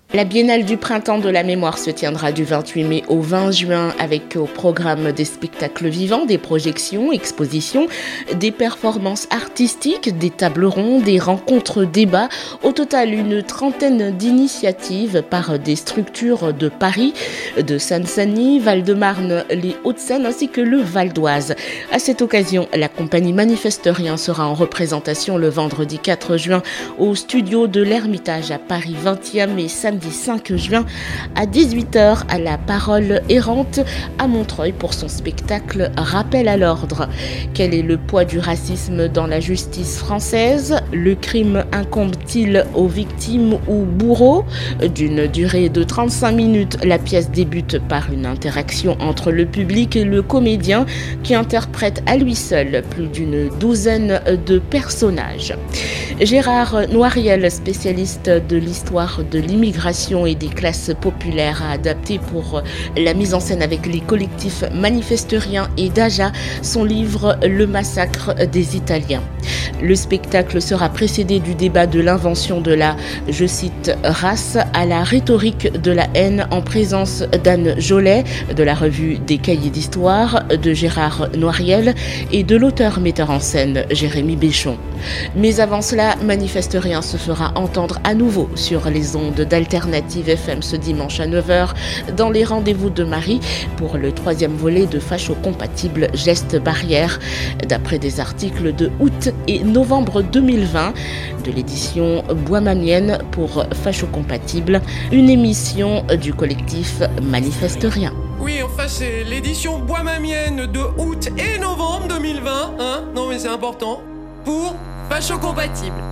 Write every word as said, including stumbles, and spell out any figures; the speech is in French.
La Biennale du Printemps de la Mémoire se tiendra du vingt-huit mai au vingt juin avec au programme des spectacles vivants, des projections, expositions, des performances artistiques, des tables rondes, des rencontres débats. Au total, une trentaine d'initiatives par des structures de Paris, de Seine-Saint-Denis, Val-de-Marne, les Hauts-de-Seine ainsi que le Val d'Oise. À cette occasion, la compagnie Manifeste Rien sera en représentation le vendredi quatre juin au studio de l'Ermitage à Paris vingtième et samedi cinq juin à dix-huit heures à la Parole Errante à Montreuil pour son spectacle Rappel à l'ordre. Quel est le poids du racisme dans la justice française? Le crime incombe-t-il aux victimes ou bourreaux? D'une durée de trente-cinq minutes, la pièce débute par une interaction entre le public et le comédien qui interprète à lui seul plus d'une douzaine de personnages. Gérard Noiriel, spécialiste de l'histoire de l'immigration et des classes populaires, a adapté pour la mise en scène avec les collectifs Manifeste Rien et Daja son livre Le massacre des Italiens. Le spectacle sera précédé du débat de l'invention de la, je cite, race à la rhétorique de la haine en présence d'Anne Jolet, de la revue des Cahiers d'Histoire, de Gérard Noiriel et de l'auteur-metteur en scène Jérémy Béchon. Mais avant cela, Manifeste Rien se fera entendre à nouveau sur les ondes d'Alternative F M ce dimanche à neuf heures dans les rendez-vous de Marie pour le troisième volet de Facho Compatible Gestes Barrières, d'après des articles de août et novembre deux mille vingt de l'édition Bois ma mienne pour Facho Compatible, une émission du collectif Manifeste Rien. Oui, enfin c'est l'édition Bois ma mienne de août et novembre deux mille vingt, hein. Non mais c'est important. Pour Facho Compatible.